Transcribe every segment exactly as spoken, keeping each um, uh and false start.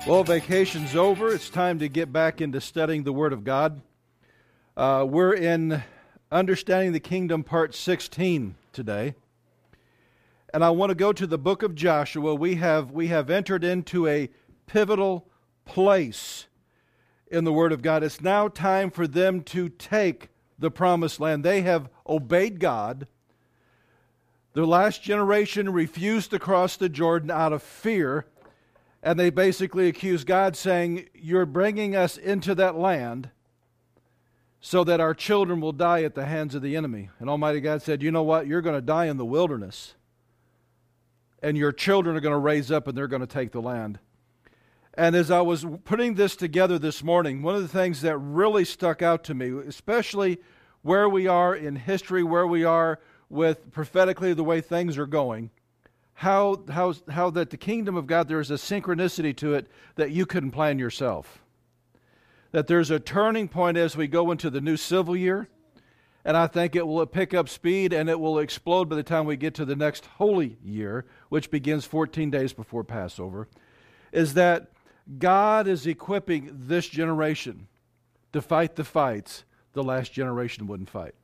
Well, vacation's over. It's time to get back into studying the Word of God. Uh, we're in Understanding the Kingdom, Part sixteen today. And I want to go to the book of Joshua. We have, we have entered into a pivotal place in the Word of God. It's now time for them to take the promised land. They have obeyed God. The last generation refused to cross the Jordan out of fear. And they basically accuse God, saying, you're bringing us into that land so that our children will die at the hands of the enemy. And Almighty God said, you know what? You're going to die in the wilderness. And your children are going to raise up and they're going to take the land. And as I was putting this together this morning, one of the things that really stuck out to me, especially where we are in history, where we are with prophetically the way things are going, How, how, how that the kingdom of God, there is a synchronicity to it that you couldn't plan yourself. That there's a turning point as we go into the new civil year, and I think it will pick up speed and it will explode by the time we get to the next holy year, which begins fourteen days before Passover, is that God is equipping this generation to fight the fights the last generation wouldn't fight.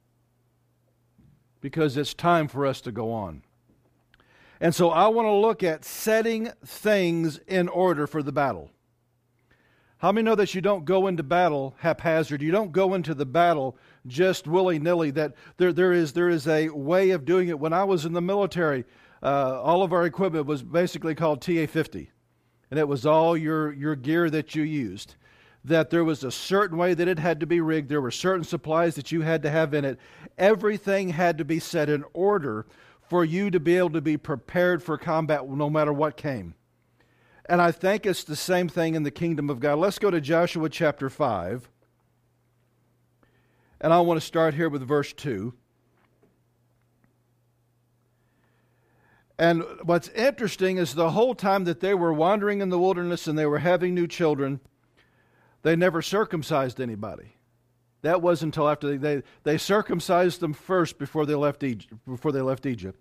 Because it's time for us to go on. And so I want to look at setting things in order for the battle. How many know that you don't go into battle haphazard? You don't go into the battle just willy-nilly. That there, there is there is a way of doing it. When I was in the military, uh, all of our equipment was basically called T A fifty. And it was all your, your gear that you used. That there was a certain way that it had to be rigged. There were certain supplies that you had to have in it. Everything had to be set in order for you to be able to be prepared for combat no matter what came. And I think it's the same thing in the kingdom of God. Let's go to Joshua chapter five. And I want to start here with verse two. And what's interesting is the whole time that they were wandering in the wilderness and they were having new children, they never circumcised anybody. That wasn't until after they, they they circumcised them first before they left Egypt, before they left Egypt.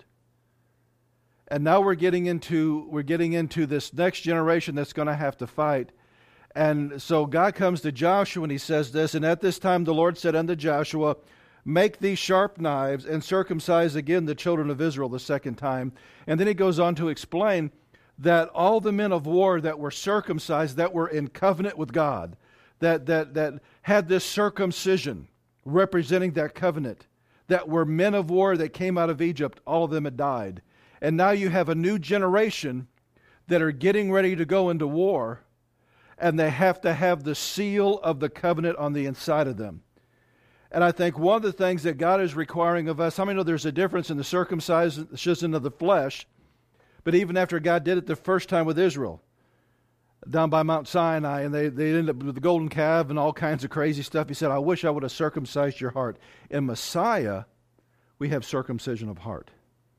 And now we're getting into we're getting into this next generation that's going to have to fight. And so God comes to Joshua and he says this, and at this time the Lord said unto Joshua, make these sharp knives and circumcise again the children of Israel the second time. And then he goes on to explain that all the men of war that were circumcised, that were in covenant with God, that that that had this circumcision representing that covenant, that were men of war that came out of Egypt, all of them had died. And now you have a new generation that are getting ready to go into war, and they have to have the seal of the covenant on the inside of them. And I think one of the things that God is requiring of us, how many know there's a difference in the circumcision of the flesh, but even after God did it the first time with Israel, down by Mount Sinai, and they, they ended up with the golden calf and all kinds of crazy stuff. He said, I wish I would have circumcised your heart. In Messiah, we have circumcision of heart.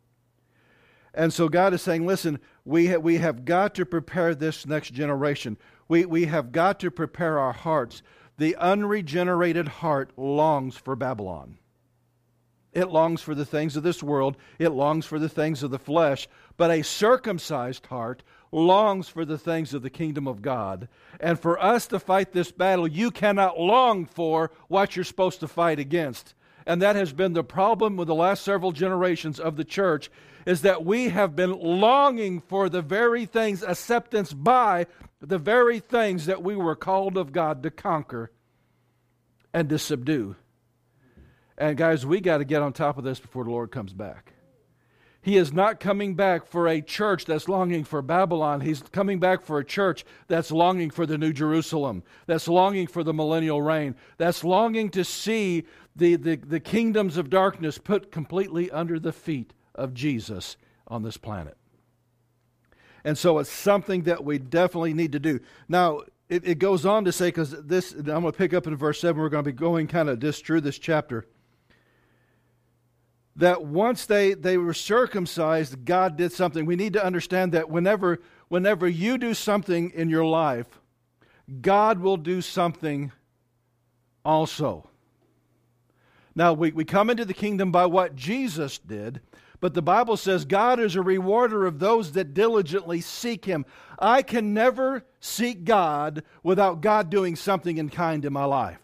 And so God is saying, listen, we, ha- we have got to prepare this next generation. We, we have got to prepare our hearts. The unregenerated heart longs for Babylon. It longs for the things of this world. It longs for the things of the flesh. But a circumcised heart longs for the things of the kingdom of God. And for us to fight this battle, you cannot long for what you're supposed to fight against. And that has been the problem with the last several generations of the church, is that we have been longing for the very things, acceptance by the very things that we were called of God to conquer and to subdue. And guys, we got to get on top of this before the Lord comes back. He is not coming back for a church that's longing for Babylon. He's coming back for a church that's longing for the New Jerusalem, that's longing for the millennial reign, that's longing to see the, the, the kingdoms of darkness put completely under the feet of Jesus on this planet. And so it's something that we definitely need to do. Now, it, it goes on to say, because this, I'm going to pick up in verse seven, we're going to be going kind of just through this chapter, that once they, they were circumcised, God did something. We need to understand that whenever, whenever you do something in your life, God will do something also. Now, we, we come into the kingdom by what Jesus did, But the Bible says God is a rewarder of those that diligently seek Him. I can never seek God without God doing something in kind in my life.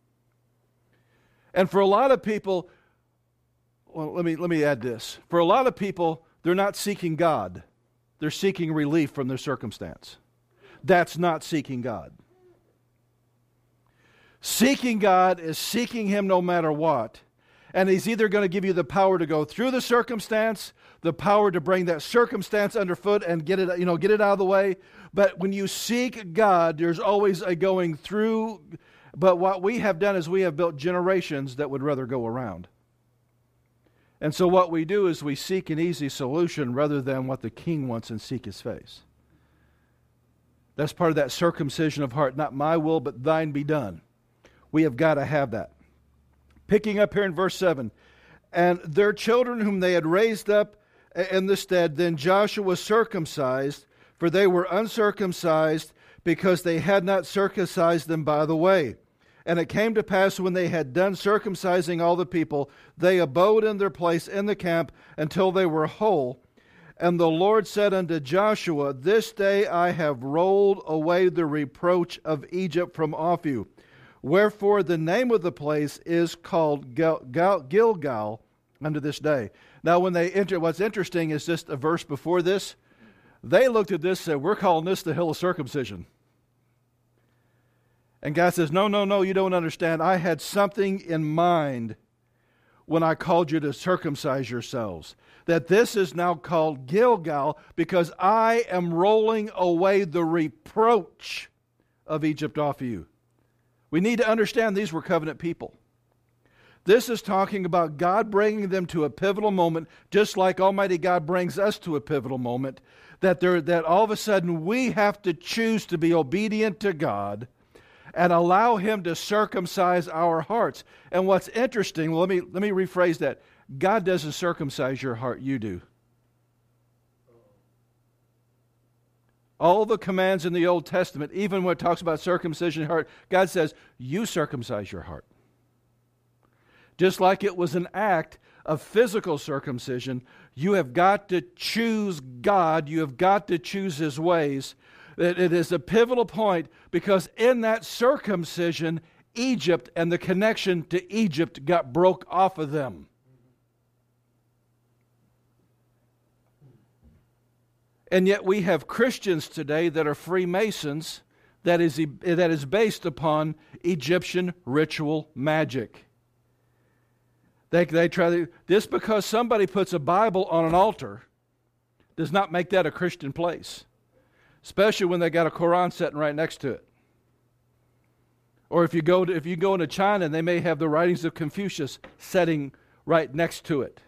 And for a lot of people, well, let me, let me add this. For a lot of people, they're not seeking God. They're seeking relief from their circumstance. That's not seeking God. Seeking God is seeking Him no matter what. And He's either going to give you the power to go through the circumstance, the power to bring that circumstance underfoot and get it, you know, get it out of the way. But when you seek God, there's always a going through. But what we have done is we have built generations that would rather go around. And so what we do is we seek an easy solution rather than what the King wants and seek His face. That's part of that circumcision of heart. Not my will, but thine be done. We have got to have that. Picking up here in verse seven. And their children whom they had raised up in the stead, then Joshua was circumcised, for they were uncircumcised, because they had not circumcised them by the way. And it came to pass when they had done circumcising all the people, they abode in their place in the camp until they were whole. And the Lord said unto Joshua, This day I have rolled away the reproach of Egypt from off you. Wherefore the name of the place is called Gil- Gil- Gilgal unto this day. Now when they enter, what's interesting is just a verse before this. They looked at this and said, we're calling this the hill of circumcision. And God says, no, no, no, you don't understand. I had something in mind when I called you to circumcise yourselves. That this is now called Gilgal because I am rolling away the reproach of Egypt off of you. We need to understand these were covenant people. This is talking about God bringing them to a pivotal moment, just like Almighty God brings us to a pivotal moment, that, there, that all of a sudden we have to choose to be obedient to God and allow Him to circumcise our hearts. And what's interesting, well, let me, let me rephrase that. God doesn't circumcise your heart, you do. All the commands in the Old Testament, even when it talks about circumcision of heart, God says, you circumcise your heart. Just like it was an act of physical circumcision, you have got to choose God. You have got to choose His ways. It, it is a pivotal point because in that circumcision, Egypt and the connection to Egypt got broke off of them. And yet we have Christians today that are Freemasons that is, that is based upon Egyptian ritual magic. They, they try to, just because somebody puts a Bible on an altar does not make that a Christian place. Especially when they got a Quran sitting right next to it. Or if you go to, if you go into China, they may have the writings of Confucius sitting right next to it.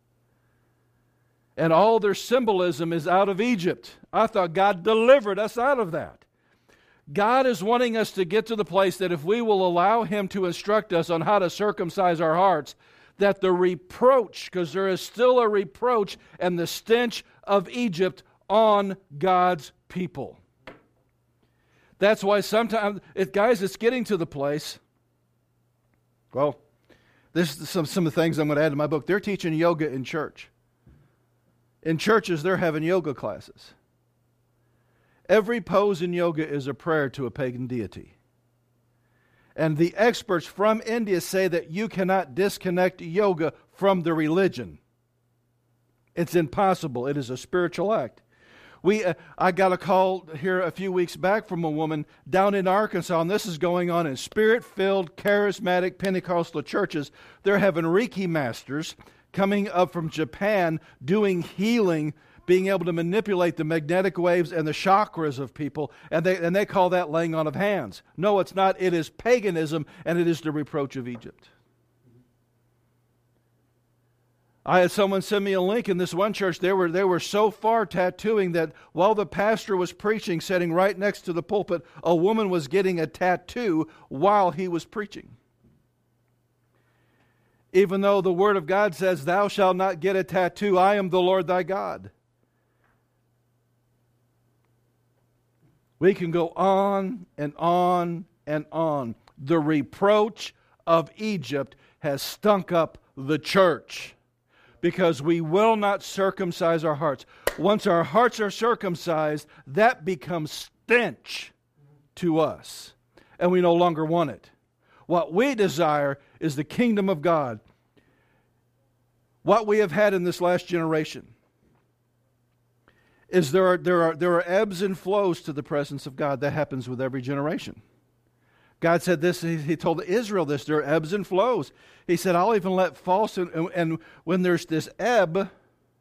And all their symbolism is out of Egypt. I thought God delivered us out of that. God is wanting us to get to the place that if we will allow Him to instruct us on how to circumcise our hearts, that the reproach, because there is still a reproach and the stench of Egypt on God's people. That's why sometimes, it, guys, it's getting to the place, well, this is some, some of the things I'm going to add to my book. They're teaching yoga in church. In churches, they're having yoga classes. Every pose in yoga is a prayer to a pagan deity. And the experts from India say that you cannot disconnect yoga from the religion. It's impossible. It is a spiritual act. We, uh, I got a call here a few weeks back from a woman down in Arkansas, and this is going on in Spirit-filled, charismatic Pentecostal churches. They're having Reiki masters coming up from Japan doing healing, being able to manipulate the magnetic waves and the chakras of people, and they, and they call that laying on of hands. No, it's not. It is paganism, and it is the reproach of Egypt. I had someone send me a link in this one church. They were, they were so far tattooing that while the pastor was preaching, sitting right next to the pulpit, a woman was getting a tattoo while he was preaching. Even though the Word of God says, thou shalt not get a tattoo, I am the Lord thy God. We can go on and on and on. The reproach of Egypt has stunk up the church. Because we will not circumcise our hearts. Once our hearts are circumcised, that becomes stench to us. And we no longer want it. What we desire is the kingdom of God. What we have had in this last generation is there are, there are, there are ebbs and flows to the presence of God. That happens with every generation. God said this, he, he told Israel this, there are ebbs and flows. He said, I'll even let false, and, and, and when there's this ebb,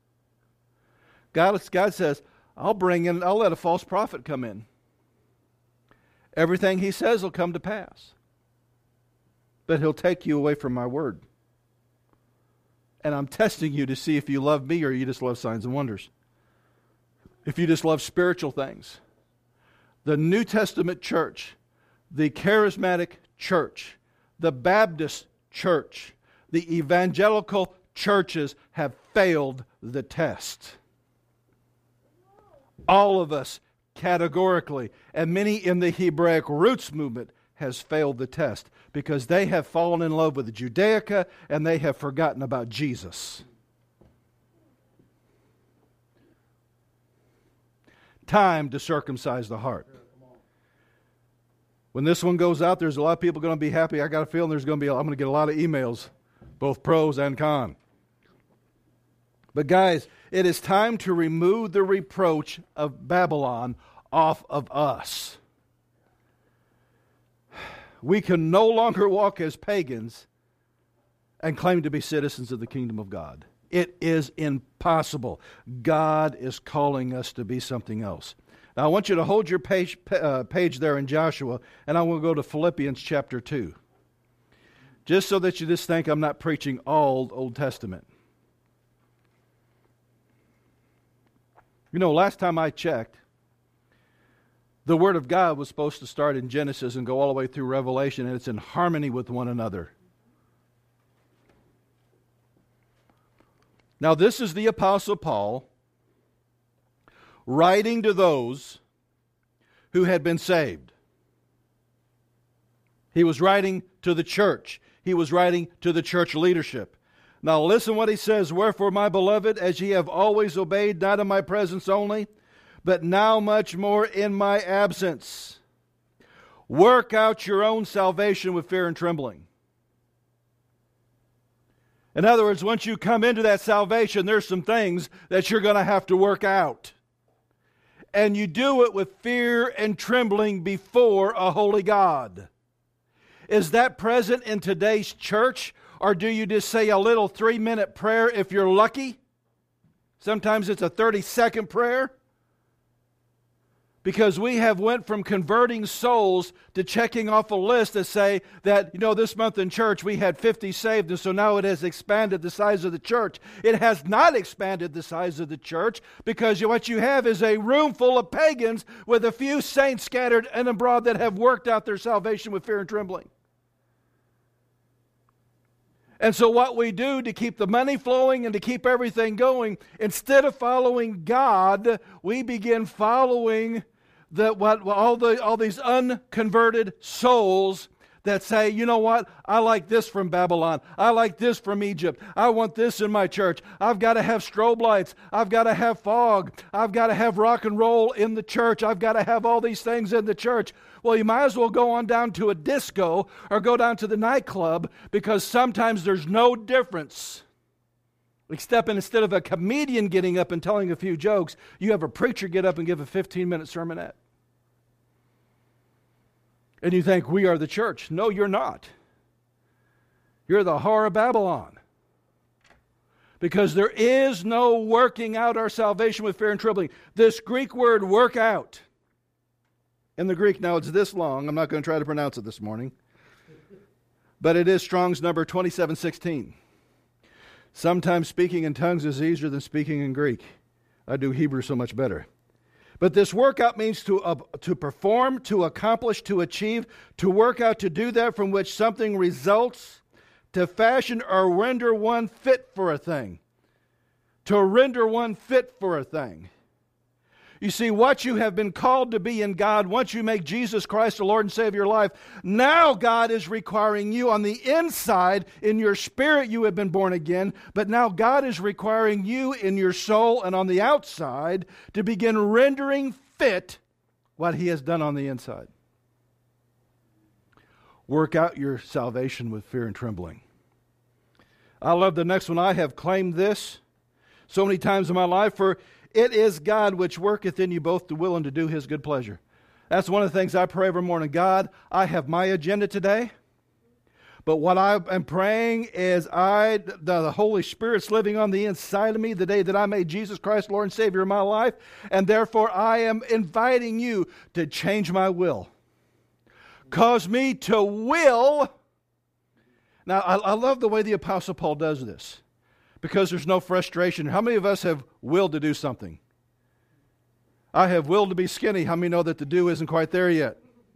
God, God says, I'll bring in, I'll let a false prophet come in. Everything he says will come to pass. But he'll take you away from my word. And I'm testing you to see if you love me or you just love signs and wonders. If you just love spiritual things. The New Testament church, the charismatic church, the Baptist church, the evangelical churches have failed the test. All of us categorically, and many in the Hebraic roots movement has failed the test because they have fallen in love with Judaica and they have forgotten about Jesus. Time to circumcise the heart. When this one goes out, there's a lot of people going to be happy. I got a feeling there's going to be, I'm going to get a lot of emails, both pros and con. But guys, it is time to remove the reproach of Babylon off of us. We can no longer walk as pagans and claim to be citizens of the kingdom of God. It is impossible. God is calling us to be something else. Now I want you to hold your page, uh, page there in Joshua, and I want to go to Philippians chapter two. Just so that you just think I'm not preaching all Old Testament. You know, last time I checked, the Word of God was supposed to start in Genesis and go all the way through Revelation, and it's in harmony with one another. Now, this is the Apostle Paul writing to those who had been saved. He was writing to the church. He was writing to the church leadership. Now listen what he says, wherefore, my beloved, as ye have always obeyed, not in my presence only, but now much more in my absence, work out your own salvation with fear and trembling. In other words, once you come into that salvation, there's some things that you're going to have to work out. And you do it with fear and trembling before a holy God. Is that present in today's church? Or do you just say a little three-minute prayer if you're lucky? Sometimes it's a thirty-second prayer. Because we have went from converting souls to checking off a list to say that, you know, this month in church we had fifty saved, and so now it has expanded the size of the church. It has not expanded the size of the church, because what you have is a room full of pagans with a few saints scattered and abroad that have worked out their salvation with fear and trembling. And so what we do to keep the money flowing and to keep everything going, instead of following God, we begin following the, what, all, the, all these unconverted souls that say, you know what, I like this from Babylon. I like this from Egypt. I want this in my church. I've got to have strobe lights. I've got to have fog. I've got to have rock and roll in the church. I've got to have all these things in the church. Well, you might as well go on down to a disco or go down to the nightclub, because sometimes there's no difference. Except instead of a comedian getting up and telling a few jokes, you have a preacher get up and give a fifteen-minute sermonette. And you think, we are the church. No, you're not. You're the whore of Babylon. Because there is no working out our salvation with fear and trembling. This Greek word, work out, in the Greek, now it's this long. I'm not going to try to pronounce it this morning. But it is Strong's number twenty-seven sixteen. Sometimes speaking in tongues is easier than speaking in Greek. I do Hebrew so much better. But this workout means to, uh, to perform, to accomplish, to achieve, to work out, to do that from which something results, to fashion or render one fit for a thing. To render one fit for a thing. You see, what you have been called to be in God, once you make Jesus Christ the Lord and Savior of your life, now God is requiring you on the inside, in your spirit you have been born again, but now God is requiring you in your soul and on the outside to begin rendering fit what He has done on the inside. Work out your salvation with fear and trembling. I love the next one. I have claimed this so many times in my life, for it is God which worketh in you both to will and to do His good pleasure. That's one of the things I pray every morning. God, I have my agenda today, but what I am praying is I, the, the Holy Spirit's living on the inside of me the day that I made Jesus Christ Lord and Savior of my life, and therefore I am inviting you to change my will. Cause me to will. Now, I, I love the way the Apostle Paul does this, because there's no frustration. How many of us have willed to do something? I have willed to be skinny. How many know that the do isn't quite there yet?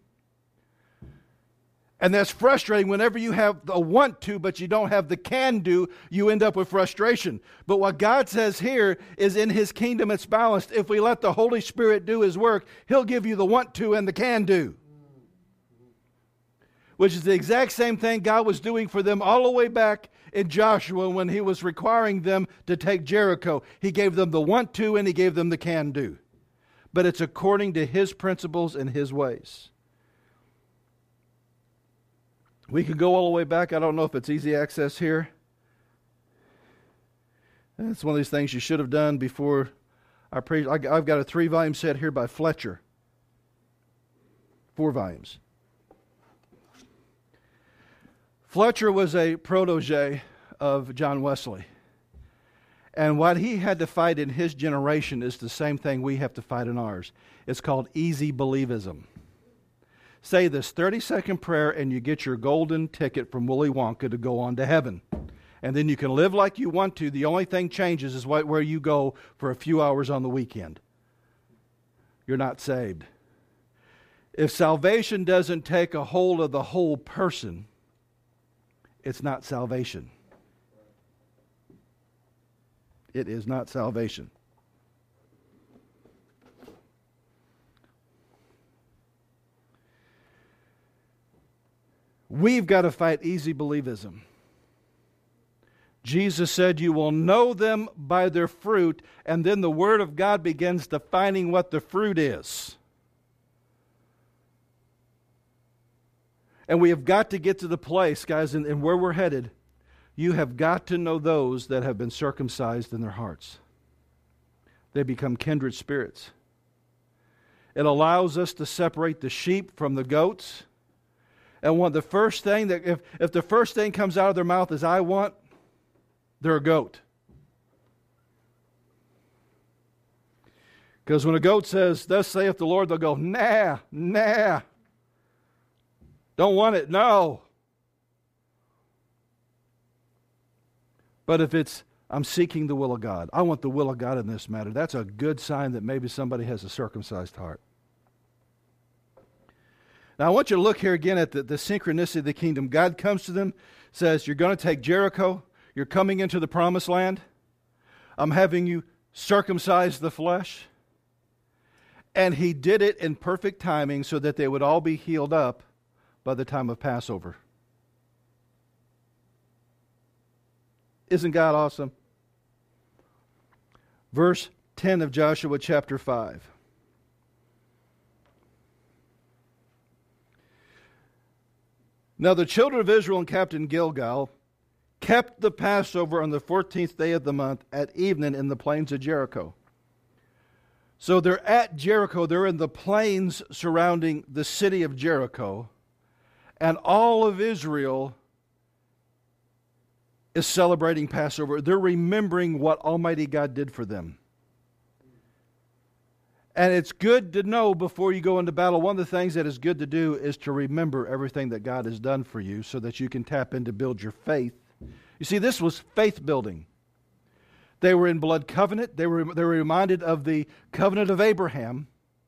And that's frustrating. Whenever you have the want to, but you don't have the can do, you end up with frustration. But what God says here is, in His kingdom it's balanced. If we let the Holy Spirit do His work, He'll give you the want to and the can do. Which is the exact same thing God was doing for them all the way back in Joshua when He was requiring them to take Jericho. He gave them the want to and He gave them the can do. But it's according to His principles and His ways. We could go all the way back. I don't know if it's easy access here. It's one of these things you should have done before I preached. I've got a three-volume set here by Fletcher. Four volumes. Fletcher was a protege of John Wesley. And what he had to fight in his generation is the same thing we have to fight in ours. It's called easy believism. Say this thirty-second prayer and you get your golden ticket from Willy Wonka to go on to heaven. And then you can live like you want to. The only thing changes is where you go for a few hours on the weekend. You're not saved. If salvation doesn't take a hold of the whole person, it's not salvation. It is not salvation. We've got to fight easy believism. Jesus said, you will know them by their fruit, and then the Word of God begins defining what the fruit is. And we have got to get to the place, guys, and, and where we're headed, you have got to know those that have been circumcised in their hearts. They become kindred spirits. It allows us to separate the sheep from the goats. And one, the first thing that, if, if the first thing comes out of their mouth is, I want, they're a goat. Because when a goat says, thus saith the Lord, they'll go, nah, nah. Don't want it, no. But if it's, I'm seeking the will of God, I want the will of God in this matter, that's a good sign that maybe somebody has a circumcised heart. Now I want you to look here again at the, the synchronicity of the kingdom. God comes to them, says, you're going to take Jericho, you're coming into the promised land, I'm having you circumcise the flesh. And He did it in perfect timing so that they would all be healed up by the time of Passover. Isn't God awesome? Verse ten of Joshua chapter five. Now the children of Israel encamped in Gilgal kept the Passover on the fourteenth day of the month at evening in the plains of Jericho. So they're at Jericho. They're in the plains surrounding the city of Jericho. And all of Israel is celebrating Passover. They're remembering what Almighty God did for them. And it's good to know before you go into battle, one of the things that is good to do is to remember everything that God has done for you so that you can tap in to build your faith. You see, this was faith building. They were in blood covenant. They were, they were reminded of the covenant of Abraham,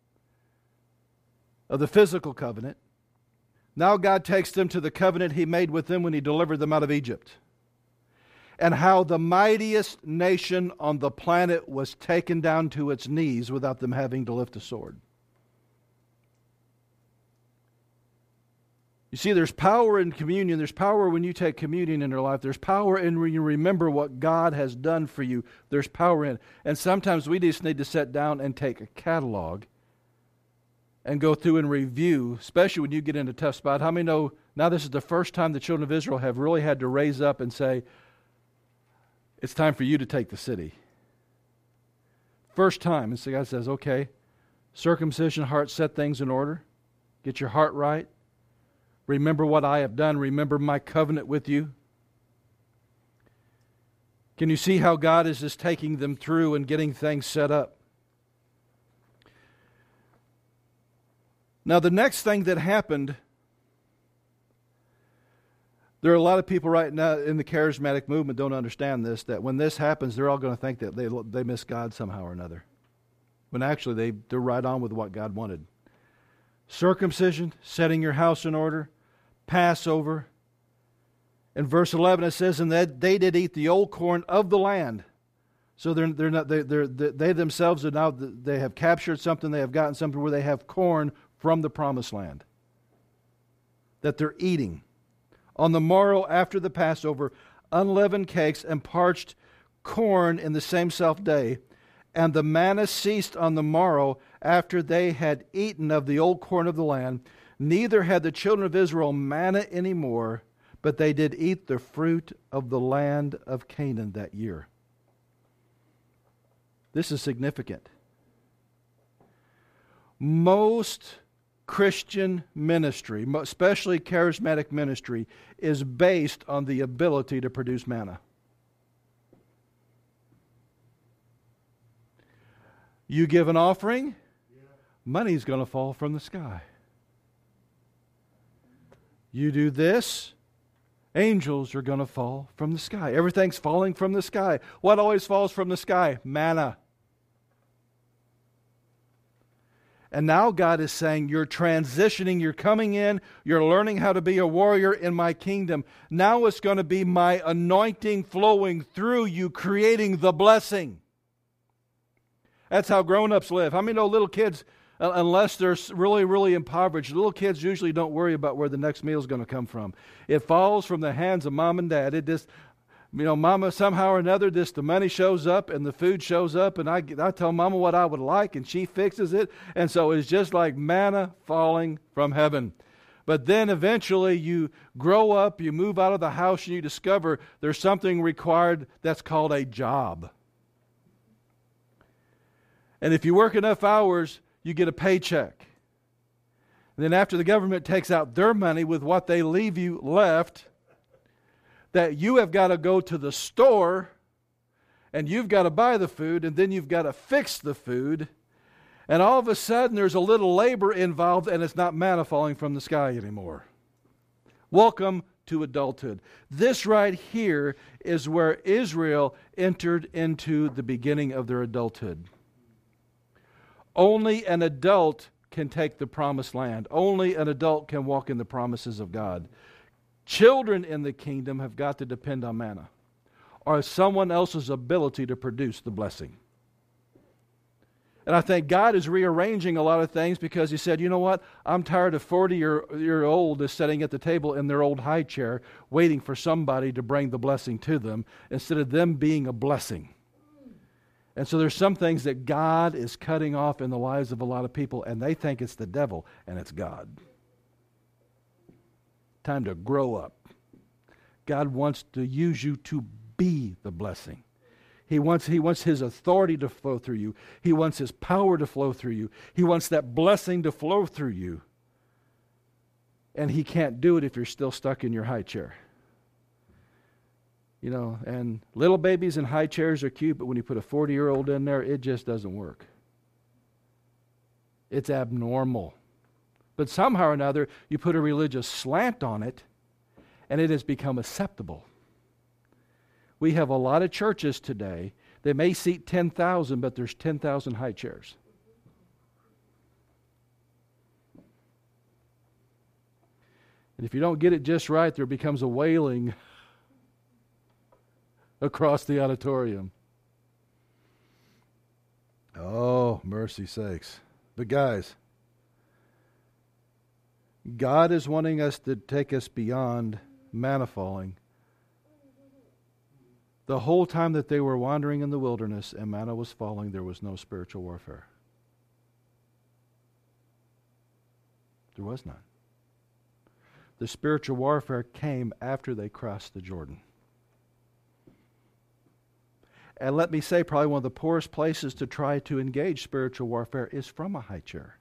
of the physical covenant. Now God takes them to the covenant He made with them when He delivered them out of Egypt. and how the mightiest nation on the planet was taken down to its knees without them having to lift a sword. You see, there's power in communion. There's power when you take communion in your life. There's power in when you remember what God has done for you. There's power in. And sometimes we just need to sit down and take a catalog and go through and review, especially when you get in a tough spot. How many know now this is the first time the children of Israel have really had to raise up and say, it's time for you to take the city. First time. And so God says, okay, circumcision, heart, set things in order. Get your heart right. Remember what I have done. Remember my covenant with you. Can you see how God is just taking them through and getting things set up? Now, the next thing that happened, there are a lot of people right now in the charismatic movement don't understand this, that when this happens, they're all going to think that they, they miss God somehow or another. When actually they, they're right on with what God wanted. Circumcision, setting your house in order, Passover. In verse eleven it says, and that they did eat the old corn of the land. So they're they're not they they're, they themselves are now they have captured something, they have gotten something where they have corn from the promised land that they're eating. On the morrow after the Passover, unleavened cakes and parched corn in the same self day, and the manna ceased on the morrow after they had eaten of the old corn of the land. Neither had the children of Israel manna anymore, but they did eat the fruit of the land of Canaan that year. This is significant. Most Christian ministry, especially charismatic ministry, is based on the ability to produce manna. You give an offering, money's going to fall from the sky. You do this, angels are going to fall from the sky. Everything's falling from the sky. What always falls from the sky? Manna. And now God is saying, you're transitioning, you're coming in, you're learning how to be a warrior in my kingdom. Now it's going to be my anointing flowing through you, creating the blessing. That's how grown-ups live. How many know little kids, unless they're really, really impoverished, little kids usually don't worry about where the next meal is going to come from. It falls from the hands of mom and dad. It just, you know, mama, somehow or another, this, the money shows up and the food shows up, and I, I tell mama what I would like, and she fixes it. And so it's just like manna falling from heaven. But then eventually you grow up, you move out of the house, and you discover there's something required that's called a job. And if you work enough hours, you get a paycheck. And then after the government takes out their money with what they leave you left, that you have got to go to the store and you've got to buy the food, and then you've got to fix the food. And all of a sudden there's a little labor involved, and it's not manna falling from the sky anymore. Welcome to adulthood. This right here is where Israel entered into the beginning of their adulthood. Only an adult can take the promised land. Only an adult can walk in the promises of God. Children in the kingdom have got to depend on manna or someone else's ability to produce the blessing. And I think God is rearranging a lot of things because He said, you know what? I'm tired of forty-year-olds sitting at the table in their old high chair waiting for somebody to bring the blessing to them instead of them being a blessing. And so there's some things that God is cutting off in the lives of a lot of people, and they think it's the devil, and it's God. Time to grow up. God wants to use you to be the blessing. He wants, he wants His authority to flow through you. He wants His power to flow through you. He wants that blessing to flow through you. And He can't do it if you're still stuck in your high chair. You know, and little babies in high chairs are cute, but when you put a forty-year-old in there, it just doesn't work. It's abnormal. But somehow or another, you put a religious slant on it, and it has become acceptable. We have a lot of churches today. They may seat ten thousand, but there's ten thousand high chairs. And if you don't get it just right, there becomes a wailing. across the auditorium. Oh, mercy sakes. But guys, God is wanting us to take us beyond manna falling. The whole time that they were wandering in the wilderness and manna was falling, there was no spiritual warfare. There was none. The spiritual warfare came after they crossed the Jordan. And let me say, probably one of the poorest places to try to engage spiritual warfare is from a high chair.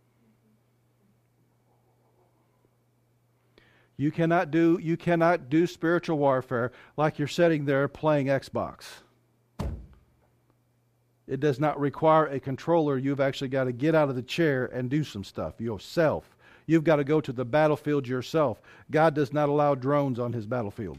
You cannot do, you cannot do spiritual warfare like you're sitting there playing Xbox. It does not require a controller. You've actually got to get out of the chair and do some stuff yourself. You've got to go to the battlefield yourself. God does not allow drones on His battlefield.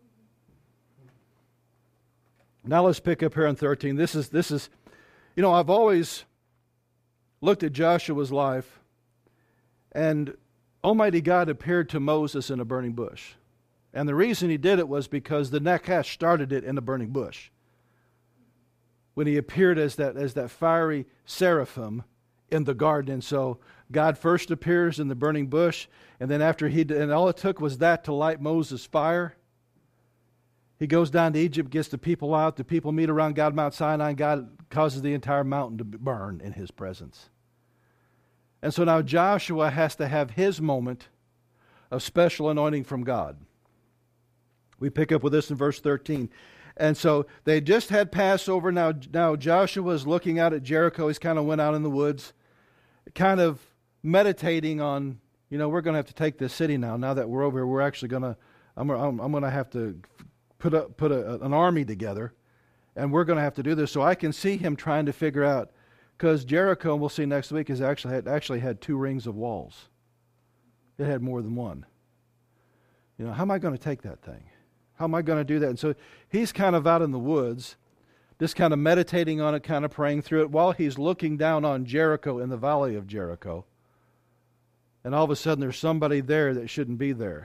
Now let's pick up here in thirteen. This is, this is, you know, I've always looked at Joshua's life, and Almighty God appeared to Moses in a burning bush. And the reason He did it was because the Nakash started it in a burning bush. When He appeared as that, as that fiery seraphim in the garden. And so God first appears in the burning bush, and then after He did, and all it took was that to light Moses' fire. He goes down to Egypt, gets the people out. The people meet around God Mount Sinai, and God causes the entire mountain to burn in His presence. And so now Joshua has to have his moment of special anointing from God. We pick up with this in verse thirteen. And so they just had Passover. Now, now Joshua is looking out at Jericho. He's kind of went out in the woods, kind of meditating on, you know, we're going to have to take this city now. Now that we're over here, we're actually going to, I'm, I'm, I'm going to have to put a, put a, an army together, and we're going to have to do this. So I can see him trying to figure out, because Jericho, and we'll see next week, has actually had, actually had two rings of walls. It had more than one. You know, how am I going to take that thing? How am I going to do that? And so he's kind of out in the woods, just kind of meditating on it, kind of praying through it, while he's looking down on Jericho in the valley of Jericho. And all of a sudden there's somebody there that shouldn't be there,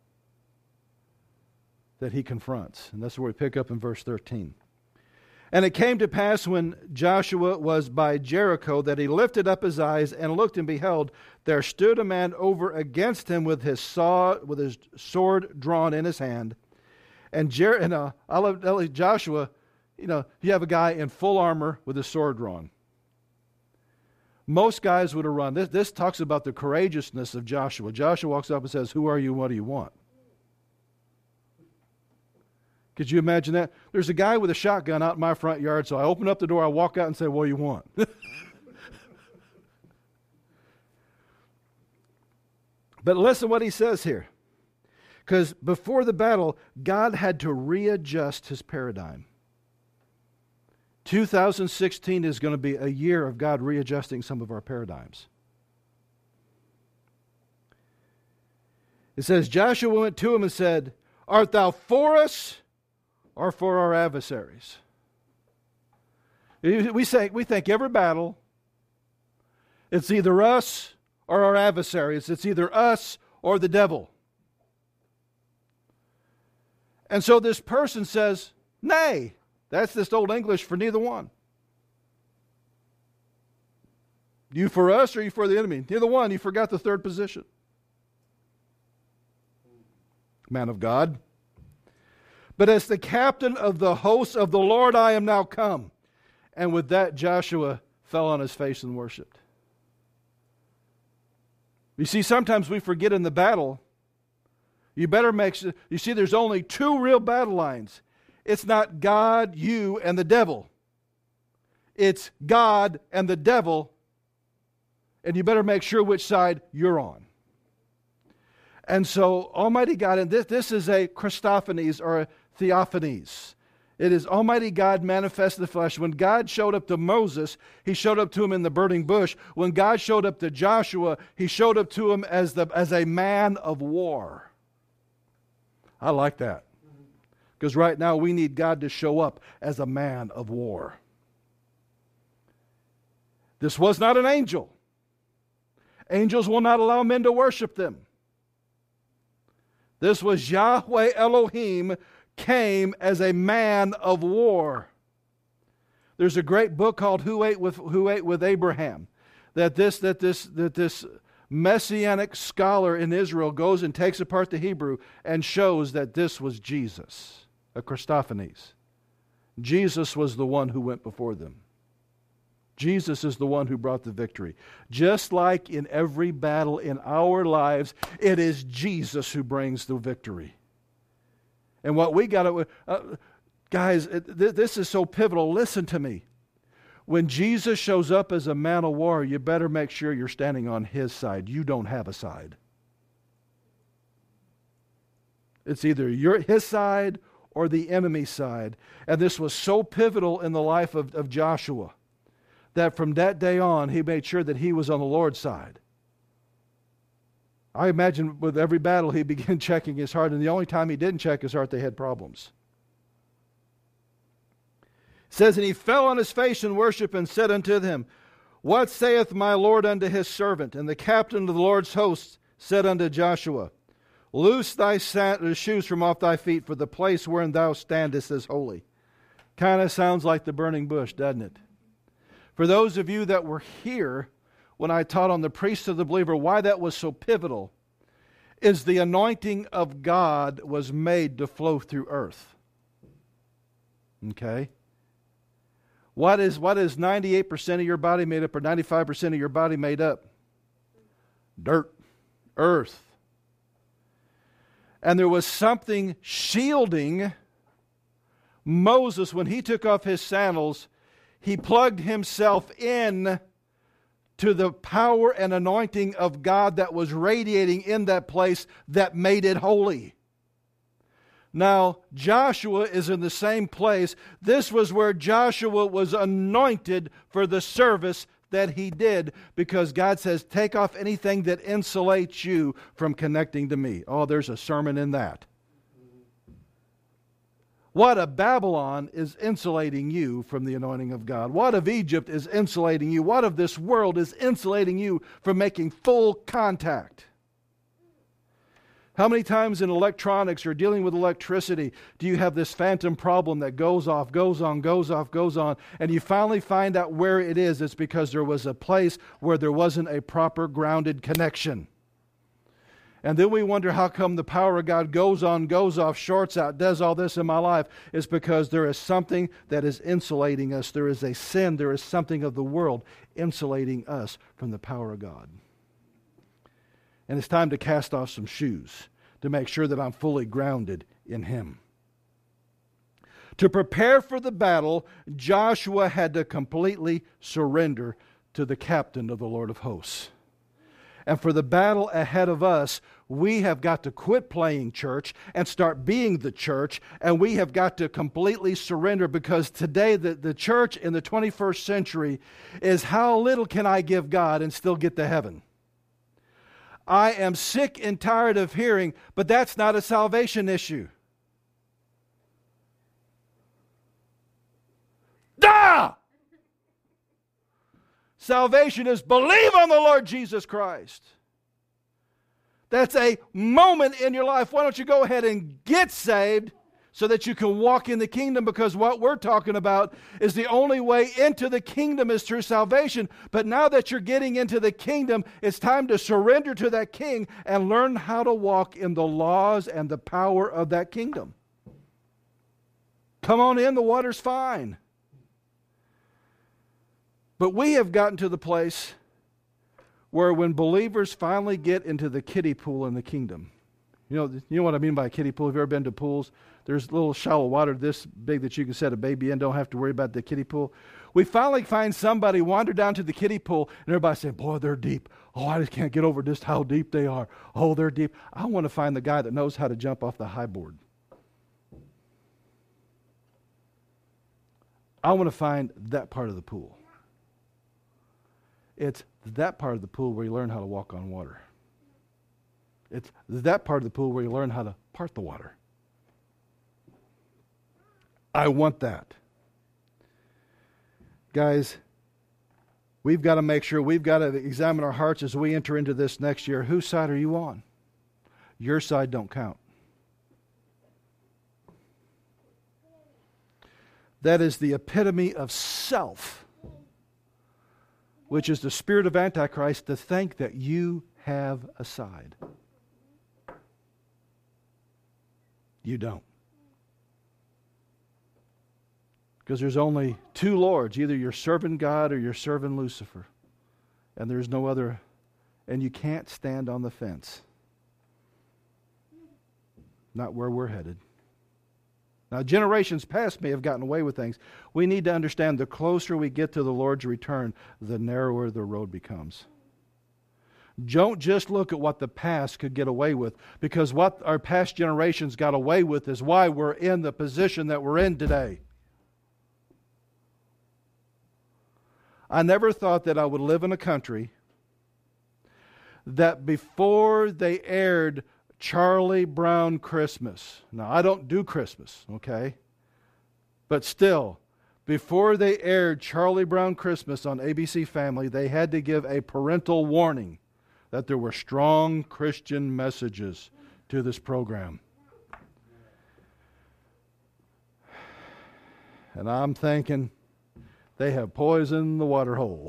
that he confronts. And that's where we pick up in verse thirteen. And it came to pass when Joshua was by Jericho that he lifted up his eyes and looked, and beheld, there stood a man over against him with his saw, with his sword drawn in his hand. And, Jer- and uh, I love, I love Joshua. You know, you have a guy in full armor with his sword drawn. Most guys would have run. This, this talks about the courageousness of Joshua. Joshua walks up and says, "Who are you? What do you want?" Could you imagine that? There's a guy with a shotgun out in my front yard, so I open up the door, I walk out and say, "What do you want?" But listen what he says here. Because before the battle, God had to readjust His paradigm. two thousand sixteen is going to be a year of God readjusting some of our paradigms. It says, Joshua went to him and said, "Art thou for us or for our adversaries?" We say, we think every battle, it's either us or our adversaries. It's either us or the devil. And so this person says, "Nay." That's this old English for neither one. You for us or you for the enemy? Neither one. You forgot the third position. Man of God. "But as the captain of the hosts of the Lord I am now come." And with that, Joshua fell on his face and worshipped. You see, sometimes we forget in the battle, you better make sure, you see, there's only two real battle lines. It's not God, you, and the devil. It's God and the devil, and you better make sure which side you're on. And so, Almighty God, and this, this is a Christophanies or a theophanies. It is Almighty God manifest in the flesh. When God showed up to Moses, He showed up to him in the burning bush. When God showed up to Joshua, He showed up to him as, the, as a man of war. I like that. Because right now we need God to show up as a man of war. This was not an angel. Angels will not allow men to worship them. This was Yahweh Elohim came as a man of war. There's a great book called Who Ate with Who Ate with Abraham. That this that this that this messianic scholar in Israel goes and takes apart the Hebrew and shows that this was Jesus, a Christophanies. Jesus was the one who went before them. Jesus is the one who brought the victory. Just like in every battle in our lives, it is Jesus who brings the victory. And what we got to, uh, guys, it, th- this is so pivotal. Listen to me. When Jesus shows up as a man of war, you better make sure you're standing on His side. You don't have a side. It's either your, His side or the enemy's side. And this was so pivotal in the life of, of Joshua that from that day on, he made sure that he was on the Lord's side. I imagine with every battle, he began checking his heart, and the only time he didn't check his heart, they had problems. It says, and he fell on his face in worship and said unto them, what saith my Lord unto his servant? And the captain of the Lord's host said unto Joshua, loose thy shoes from off thy feet, for the place wherein thou standest is holy. Kind of sounds like the burning bush, doesn't it? For those of you that were here when I taught on the priest of the believer, why that was so pivotal is the anointing of God was made to flow through earth. Okay? What is, what is ninety-eight percent of your body made up, or ninety-five percent of your body made up? Dirt. Earth. And there was something shielding Moses when he took off his sandals. He plugged himself in to the power and anointing of God that was radiating in that place that made it holy. Now, Joshua is in the same place. This was where Joshua was anointed for the service that he did, because God says, take off anything that insulates you from connecting to me. Oh, there's a sermon in that. What of Babylon is insulating you from the anointing of God? What of Egypt is insulating you? What of this world is insulating you from making full contact? How many times in electronics or dealing with electricity do you have this phantom problem that goes off, goes on, goes off, goes on, and you finally find out where it is? It's because there was a place where there wasn't a proper grounded connection. And then we wonder how come the power of God goes on, goes off, shorts out, does all this in my life. It's because there is something that is insulating us. There is a sin, there is something of the world insulating us from the power of God. And it's time to cast off some shoes to make sure that I'm fully grounded in Him. To prepare for the battle, Joshua had to completely surrender to the captain of the Lord of hosts. And for the battle ahead of us, we have got to quit playing church and start being the church, and we have got to completely surrender, because today the, the church in the twenty-first century is how little can I give God and still get to heaven. I am sick and tired of hearing, but that's not a salvation issue. Duh! Salvation is believe on the Lord Jesus Christ. That's a moment in your life. Why don't you go ahead and get saved so that you can walk in the kingdom? Because what we're talking about is the only way into the kingdom is through salvation. But now that you're getting into the kingdom, it's time to surrender to that king and learn how to walk in the laws and the power of that kingdom. Come on in, the water's fine. But we have gotten to the place where when believers finally get into the kiddie pool in the kingdom, you know, you know what I mean by a kiddie pool? Have you ever been to pools? There's little shallow water this big that you can set a baby in, don't have to worry about the kiddie pool. We finally find somebody wander down to the kiddie pool, and everybody saying, boy, they're deep. Oh, I just can't get over just how deep they are. Oh, they're deep. I want to find the guy that knows how to jump off the high board. I want to find that part of the pool. It's that part of the pool where you learn how to walk on water. It's that part of the pool where you learn how to part the water. I want that. Guys, we've got to make sure, we've got to examine our hearts as we enter into this next year. Whose side are you on? Your side don't count. that is the epitome of self, which is the spirit of Antichrist, to think that you have a side. You don't. Because there's only two lords. Either you're serving God or you're serving Lucifer. And there's no other. And you can't stand on the fence. Not where we're headed. Now, generations past may have gotten away with things. We need to understand the closer we get to the Lord's return, the narrower the road becomes. Don't just look at what the past could get away with, because what our past generations got away with is why we're in the position that we're in today. I never thought that I would live in a country that before they aired Charlie Brown Christmas. Now, I don't do Christmas, okay? But still, before they aired Charlie Brown Christmas on A B C Family, they had to give a parental warning that there were strong Christian messages to this program. And I'm thinking, they have poisoned the water hole.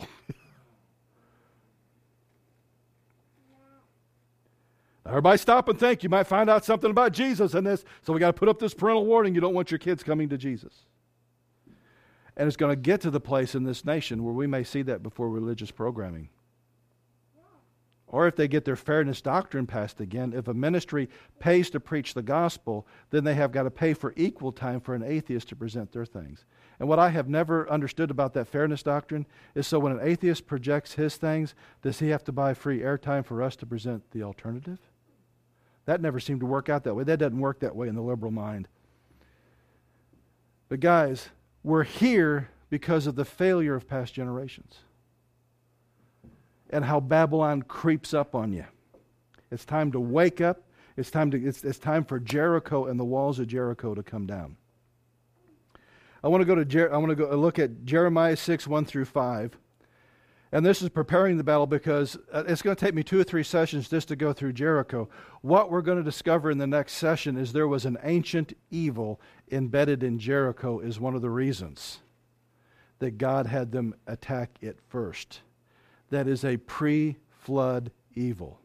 Everybody stop and think. You might find out something about Jesus in this. So we got to put up this parental warning. You don't want your kids coming to Jesus. And it's going to get to the place in this nation where we may see that before religious programming. Or if they get their fairness doctrine passed again, if a ministry pays to preach the gospel, then they have got to pay for equal time for an atheist to present their things. And what I have never understood about that fairness doctrine is, so when an atheist projects his things, does he have to buy free airtime for us to present the alternative? That never seemed to work out that way. That doesn't work that way in the liberal mind. But guys, we're here because of the failure of past generations and how Babylon creeps up on you. It's time to wake up. It's time to. It's, it's time for Jericho and the walls of Jericho to come down. I want to go to. Jer- I want to go look at Jeremiah six one through five, and this is preparing the battle, because it's going to take me two or three sessions just to go through Jericho. What we're going to discover in the next session is there was an ancient evil embedded in Jericho. Is one of the reasons that God had them attack it first. That is a pre-flood evil.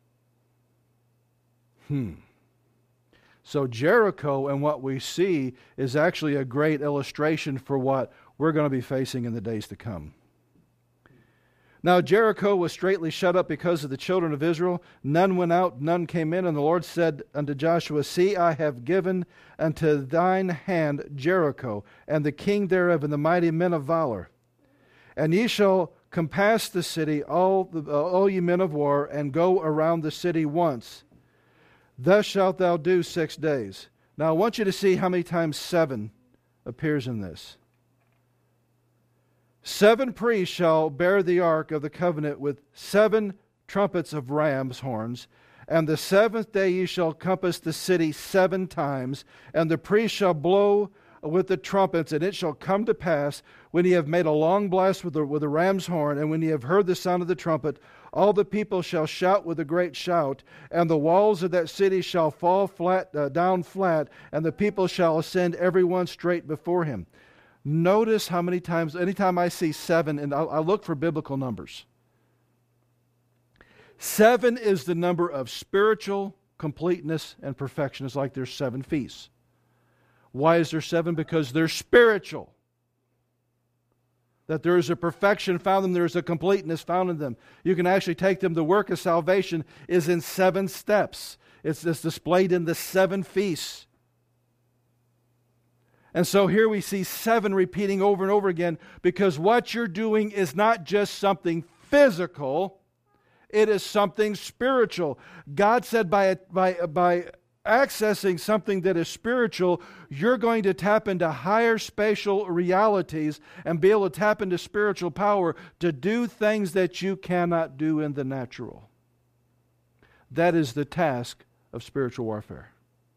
Hmm. So Jericho and what we see is actually a great illustration for what we're going to be facing in the days to come. Now Jericho was straitly shut up because of the children of Israel. None went out, none came in. And the Lord said unto Joshua, See, I have given unto thine hand Jericho, and the king thereof, and the mighty men of valor. And ye shall compass the city, all, the, uh, all ye men of war, and go around the city once. Thus shalt thou do six days. Now I want you to see how many times seven appears in this. Seven priests shall bear the ark of the covenant with seven trumpets of ram's horns. And the seventh day ye shall compass the city seven times. And the priests shall blow with the trumpets, and it shall come to pass, when ye have made a long blast with the, with the ram's horn, and when ye have heard the sound of the trumpet, all the people shall shout with a great shout, and the walls of that city shall fall flat uh, down flat, and the people shall ascend every one straight before him. Notice how many times, anytime I see seven, and I, I look for biblical numbers. Seven is the number of spiritual completeness and perfection. It's like there's seven feasts. Why is there seven? Because they're spiritual. That there is a perfection found in them, there is a completeness found in them. You can actually take them. The work of salvation is in seven steps. It's, it's displayed in the seven feasts. And so here we see seven repeating over and over again, because what you're doing is not just something physical, it is something spiritual. God said by, by, by accessing something that is spiritual, you're going to tap into higher spatial realities and be able to tap into spiritual power to do things that you cannot do in the natural. That is the task of spiritual warfare.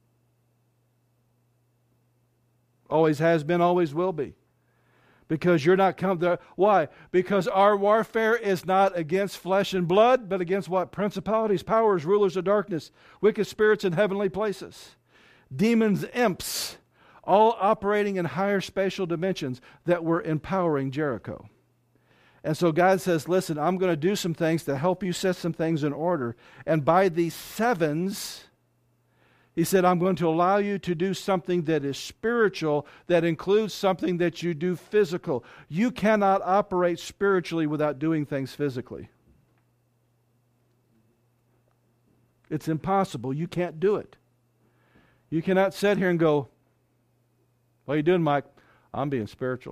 Always has been, always will be. Because you're not come there. Why? Because our warfare is not against flesh and blood, but against what? Principalities, powers, rulers of darkness, wicked spirits in heavenly places. Demons, imps, all operating in higher spatial dimensions that were empowering Jericho. And so God says, listen, I'm going to do some things to help you set some things in order. And by these sevens, He said, I'm going to allow you to do something that is spiritual, that includes something that you do physical. You cannot operate spiritually without doing things physically. It's impossible. You can't do it. You cannot sit here and go, what are you doing, Mike? I'm being spiritual.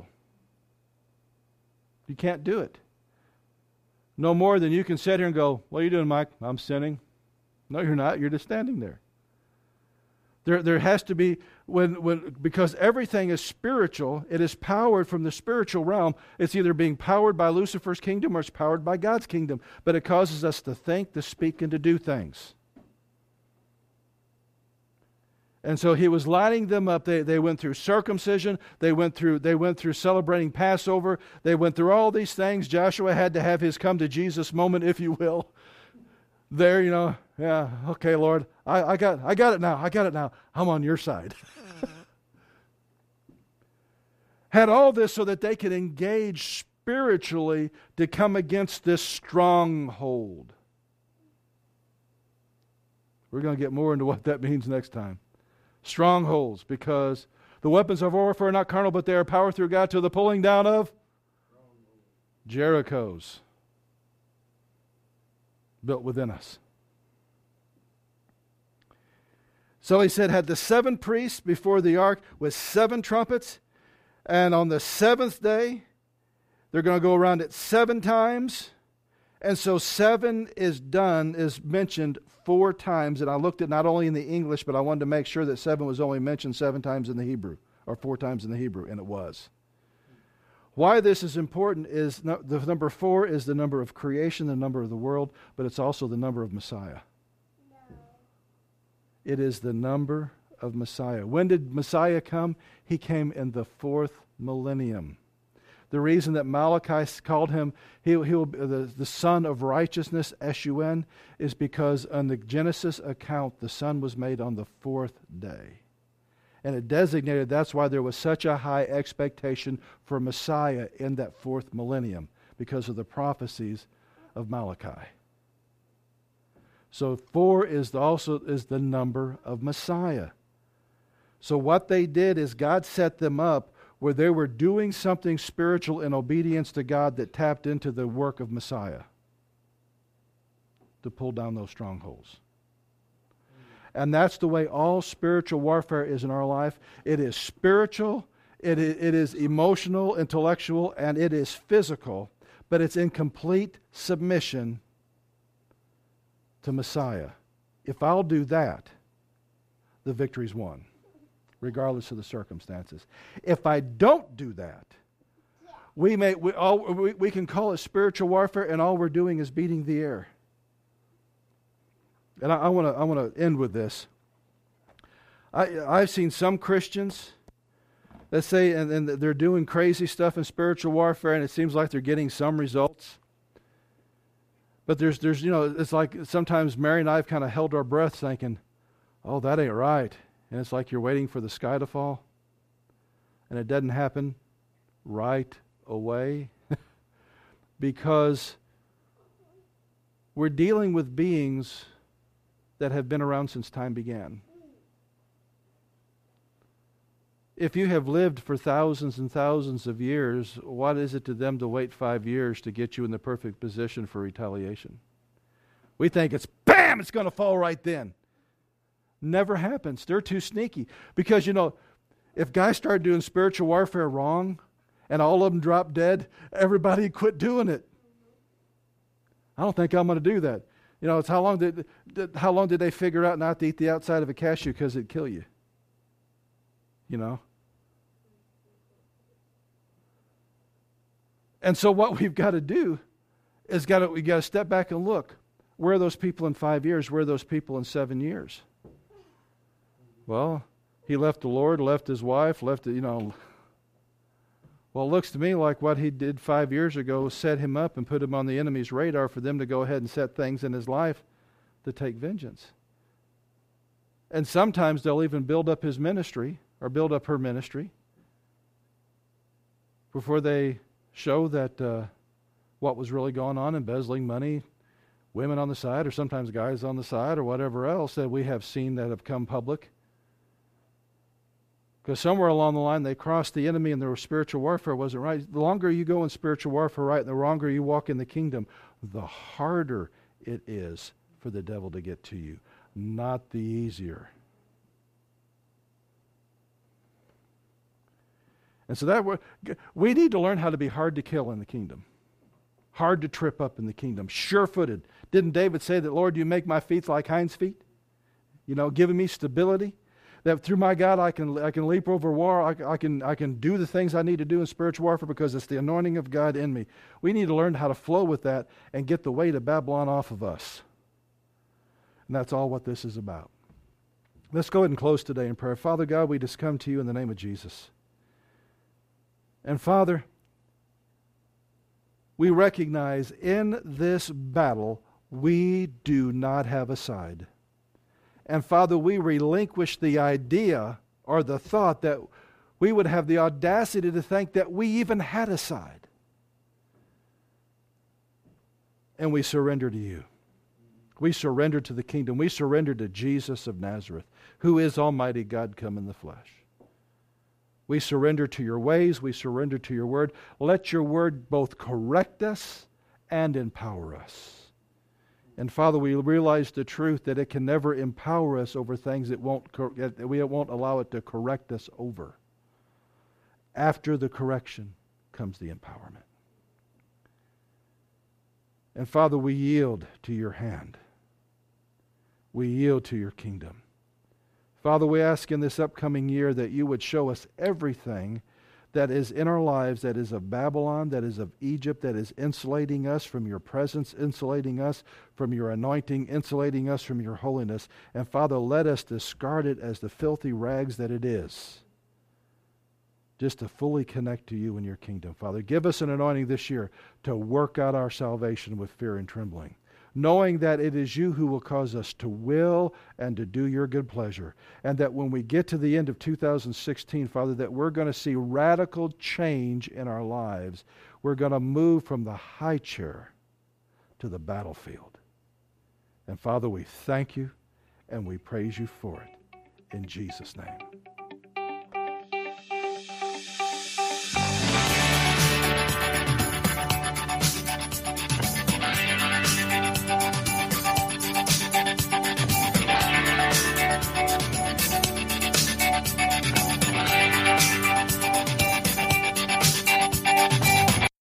You can't do it. No more than you can sit here and go, what are you doing, Mike? I'm sinning. No, you're not. You're just standing there. There, there has to be, when, when, because everything is spiritual, it is powered from the spiritual realm. It's either being powered by Lucifer's kingdom or it's powered by God's kingdom. But it causes us to think, to speak, and to do things. And so He was lining them up. They, they went through circumcision. They went through, they went through celebrating Passover. They went through all these things. Joshua had to have his come to Jesus moment, if you will. There, you know, yeah, okay, Lord, I, I got I got it now. I got it now. I'm on your side. Had all this so that they could engage spiritually to come against this stronghold. We're going to get more into what that means next time. Strongholds, because the weapons of warfare are not carnal, but they are power through God to the pulling down of Jerichos built within us. So He said, had the seven priests before the ark with seven trumpets, and on the seventh day, they're going to go around it seven times. And so seven is done, is mentioned four times. And I looked at not only in the English, but I wanted to make sure that seven was only mentioned seven times in the Hebrew, or four times in the Hebrew, and it was. Why this is important is no, the number four is the number of creation, the number of the world, but it's also the number of Messiah. No. It is the number of Messiah. When did Messiah come? He came in the fourth millennium. The reason that Malachi called him he, he will be the, the son of righteousness, S U N, is because on the Genesis account, the sun was made on the fourth day. And it designated, that's why there was such a high expectation for Messiah in that fourth millennium, because of the prophecies of Malachi. So four is the, also is the number of Messiah. So what they did is God set them up where they were doing something spiritual in obedience to God that tapped into the work of Messiah to pull down those strongholds. And that's the way all spiritual warfare is in our life. It is spiritual, it is, it is emotional, intellectual, and it is physical, but it's in complete submission to Messiah. If I'll do that, the victory's won, regardless of the circumstances. If I don't do that, we may we, all, we, we can call it spiritual warfare, and all we're doing is beating the air. And I want to I want to end with this. I I've seen some Christians that say, and, and they're doing crazy stuff in spiritual warfare, and it seems like they're getting some results. But there's there's you know it's like sometimes Mary and I have kind of held our breath, thinking, "Oh, that ain't right," and it's like you're waiting for the sky to fall, and it doesn't happen right away because we're dealing with beings that have been around since time began. If you have lived for thousands and thousands of years, what is it to them to wait five years to get you in the perfect position for retaliation? We think it's, bam, it's going to fall right then. Never happens. They're too sneaky. Because, you know, if guys start doing spiritual warfare wrong and all of them drop dead, everybody quit doing it. I don't think I'm going to do that. You know, it's how long did, did how long did they figure out not to eat the outside of a cashew because it'd kill you? You know? And so what we've got to do is got to we got to step back and look. Where are those people in five years? Where are those people in seven years? Well, he left the Lord, left his wife, left, you know. Well, it looks to me like what he did five years ago set him up and put him on the enemy's radar for them to go ahead and set things in his life to take vengeance. And sometimes they'll even build up his ministry or build up her ministry before they show that uh, what was really going on, embezzling money, women on the side, or sometimes guys on the side, or whatever else that we have seen that have come public. Because somewhere along the line they crossed the enemy and their spiritual warfare wasn't right. The longer you go in spiritual warfare right, and the longer you walk in the kingdom, the harder it is for the devil to get to you, not the easier. And so that we need to learn how to be hard to kill in the kingdom. Hard to trip up in the kingdom. Sure-footed. Didn't David say that, Lord, you make my feet like hinds' feet? You know, giving me stability. That through my God I can I can leap over war. I, I can I can do the things I need to do in spiritual warfare because it's the anointing of God in me. We need to learn how to flow with that and get the weight of Babylon off of us. And that's all what this is about. Let's go ahead and close today in prayer. Father God, we just come to you in the name of Jesus. And Father, we recognize in this battle we do not have a side. And Father, we relinquish the idea or the thought that we would have the audacity to think that we even had a side. And we surrender to you. We surrender to the kingdom. We surrender to Jesus of Nazareth, who is Almighty God come in the flesh. We surrender to your ways. We surrender to your word. Let your word both correct us and empower us. And Father, we realize the truth that it can never empower us over things that won't that we won't allow it to correct us over. After the correction comes the empowerment. And Father, we yield to your hand. We yield to your kingdom. Father, we ask in this upcoming year that you would show us everything that is in our lives that is of Babylon, that is of Egypt, that is insulating us from your presence, insulating us from your anointing, insulating us from your holiness. And Father, let us discard it as the filthy rags that it is, just to fully connect to you and your kingdom. Father, give us an anointing this year to work out our salvation with fear and trembling, knowing that it is you who will cause us to will and to do your good pleasure. And that when we get to the end of two thousand sixteen, Father, that we're going to see radical change in our lives. We're going to move from the high chair to the battlefield. And Father, we thank you and we praise you for it. In Jesus' name.